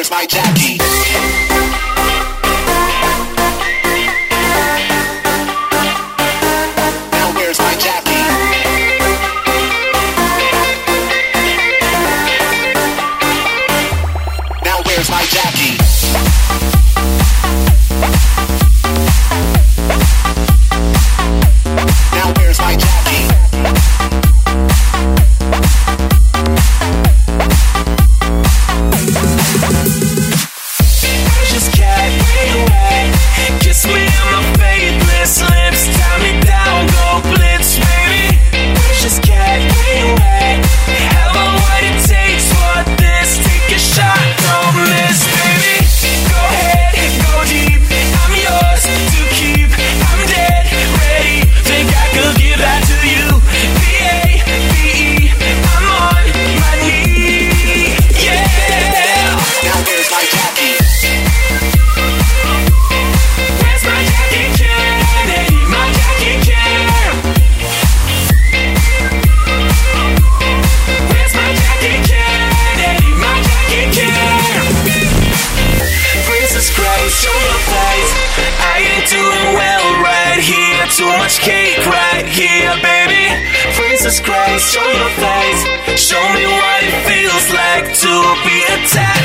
where's my Jackie? Now where's my Jackie? Now where's my Jackie? Now where's my Jackie? Just cat, where you at? Kiss me on my faithless lips, tie me down, go blitz, baby. Just cat, where you at? Have I what it takes for this? Take a shot, don't miss, baby. Go ahead, go deep, I'm yours to keep. I'm dead ready, think I could give that to you. B-A-B-E, I'm on my knee, yeah. Now where's my Jackie? Where's my Jackie Kennedy? My Jackie Kennedy. Where's my Jackie Kennedy? My Jackie Kennedy. Princess Grace, show your face. I ain't doing well right here. Too much cake right here, baby. Princess Grace, show your face. Show me what it feels like to be attacked.